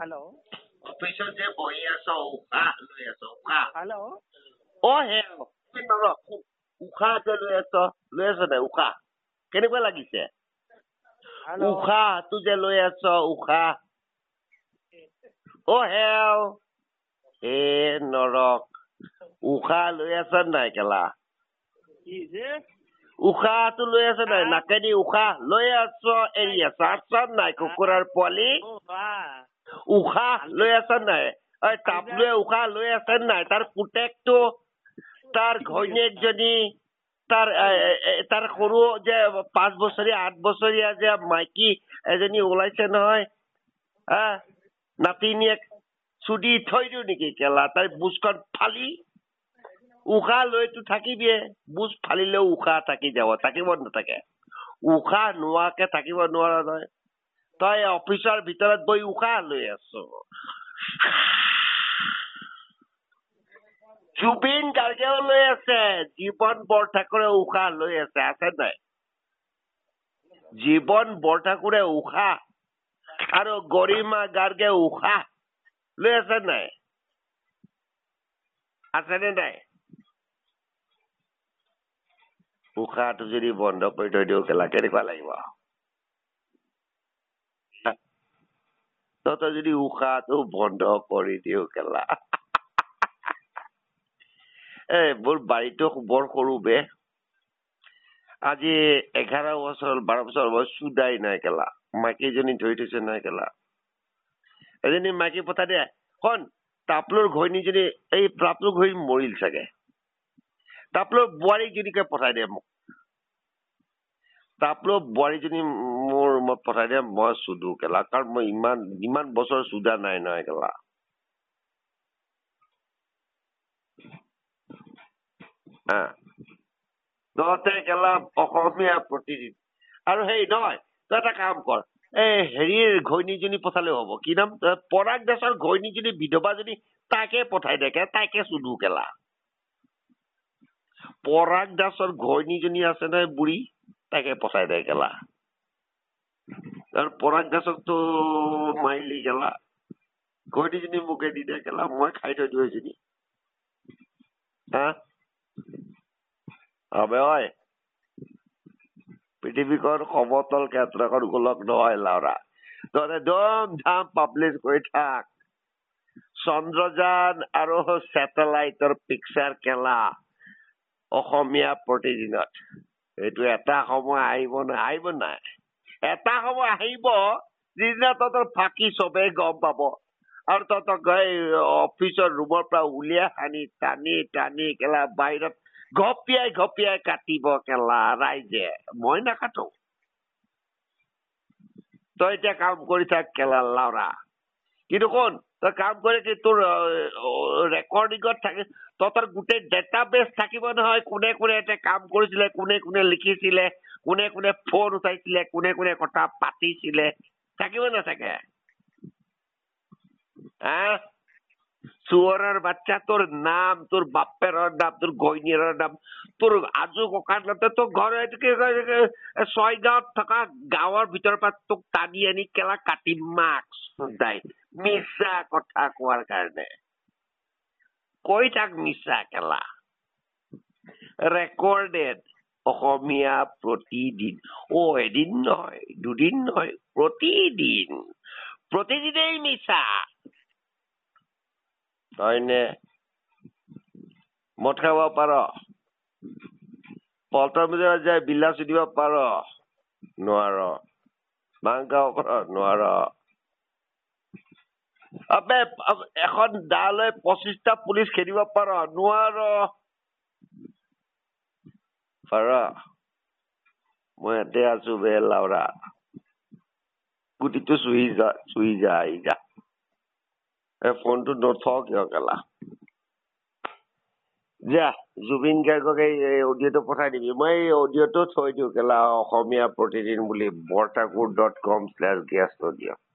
Hello'. অফিচত যে বহি আছ উশাহ লৈ আছ উশাহ হেল্ল'। উশাহ যে লৈ আছ নাই উশাহ কেনেকুৱা লাগিছে হেল্ল'। উশাহটো যে লৈ আছ উশাহ নৰক উশাহ লৈ আছ নাই কেলা কি যে উশাহটো লৈ আছ নাই নাকেদি উশাহ লৈ আছ এৰি আছ নাই কুকুৰাৰ পোৱালি উশাহ লৈ আছ নাই তাপলুৱে উশাহ লৈ আছে নাই তাৰ পুতেকটো তাৰ ঘৈণীয়েকজনী তাৰ সৰু যে 5 বছৰীয়া 8 বছৰীয়া যে মাইকী এজনী ওলাইছে নহয় নাতিনীয়েক চুদি থৈ দিও নেকি কেলা তাই বুজখন ফালি উশাহ লৈতো থাকিবিয়ে বুজ ফালিলেও উশাহ থাকি যাব থাকিব নাথাকে উশাহ নোহোৱাকে থাকিব নোৱাৰা নহয় তই অফিচৰ ভিতৰত বহি উশাহ লৈ আছ জুবিন গাৰ্গেও লৈ আছে জীৱন বৰঠাকুৰে উশাহ লৈ আছে নাই জীৱন বৰঠাকুৰে উশাহ আৰু গৰিমা গাৰ্গে উশাহ লৈ আছে নাই আছেনে নাই উশাহটো যদি বন্ধ কৰি থৈ দিও কেলা কেনেকুৱা লাগিব তই যদি উশাহটো বন্ধ কৰি দিও কেলা মোৰ বাৰীটো বৰ সৰু বে আজি 11 বছৰ 12 বছৰ মই চুদাই নাই কেলা মাইকীজনী ধৰি থৈছে নাই কেলা এজনী মাইকী পঠাই দে শুন তাপলুৰ ঘৈণীজনী এই তাপলুৰ ঘৈণী মৰিল চাগে তাপলুৰ বোৱাৰীজনীকে পঠাই দে মোক তাপলুৰ বোৱাৰীজনী মোৰ মই পঠাই দে মই চুদো কেলা কাৰণ মই ইমান বছৰ চুদা নাই নহয় কেলা তহঁতে কেলা অসমীয়া প্ৰতিদিন আৰু সেই নহয় তই এটা কাম কৰ এই হেৰিৰ ঘৈণীজনী পঠালেও হব কি নাম পৰাগ দাসৰ ঘৈণীজনী বিধৱাজনী তাকে পঠাই দে তাকে চুদো কেলা পৰাগ দাসৰ ঘৈণীজনী আছে নহয় বুঢ়ী তাকে পঠাই দে কেলা আৰু পৰাগ দাসকতো মাৰিলি কেলা ঘৈণীজনী মোকে দি দে কেলা মই খাই থৈ দিও এজনী হয় পৃথিৱীখন সমতল ক্ষেত্ৰখন গোলক নহয় লাউৰা তহঁতে দম ধাম পাব্লিছ কৰি থাক চন্দ্ৰযান আৰু ছেটেলাইটৰ পিকচাৰ কেলা অসমীয়া প্ৰতিদিনত এইটো এটা সময় আহিব নাই এটা সময় আহিব যিদিনা তহঁতৰ ফাঁকি চবেই গম পাব আৰু তহঁতক অফিচৰ ৰুমৰ পৰা উলিয়াই আনি টানি কেলা বাহিৰত ঘপিয়াই কাটিব কেলা ৰাইজে মই নাকাটো তই এতিয়া কাম কৰি থাক কেলা লাউৰা কিন্তু কোন তই কাম কৰি কি তোৰ ৰেকৰ্ডিঙত থাকে তহঁতৰ গোটেই ডেটাবেছ থাকিব নহয় কোনে এতিয়া কাম কৰিছিলে কোনে লিখিছিলে কোনে ফোন উঠাইছিলে কোনে কথা পাতিছিলে থাকিব নাথাকে চুৱৰৰ বাচ্চা তোৰ নাম তোৰ বাপেৰৰ নাম তোৰ ঘৈণীয়েৰৰ নাম তোৰ আজু ককাৰ নাম তোৰ ঘৰ 6 গাঁৱত থকা গাঁৱৰ ভিতৰৰ পৰা তোক টানি আনি কেলা কাটিম মাক্স মিছা কথা কোৱাৰ কাৰণে কৈ থাক মিছা কেলা ৰেকৰ্ডেড অসমীয়া প্ৰতিদিন এদিন নহয় দুদিন নহয় প্ৰতিদিনেই মিছা তইনে মদ খাব পাৰ পল্টন বজাৰত যাই বিলা চুদিব পাৰ নোৱাৰ ভাং খাব পাৰ নোৱাৰ এখন দা লৈ 25টা পুলিচ খেদিব পাৰ নোৱাৰ মই ইয়াতে আছো বে লাউৰা গুটিটো চুই যা আহি যা ফোনটো নথ কিয় কেলা যা জুবিন গাৰ্গক এই অডিঅ'টো পঠাই দিবি মই এই অডিঅ'টো থৈ দিওঁ কেলা অসমীয়া প্ৰতিদিন বুলি বৰঠাকুৰ.com/guest audio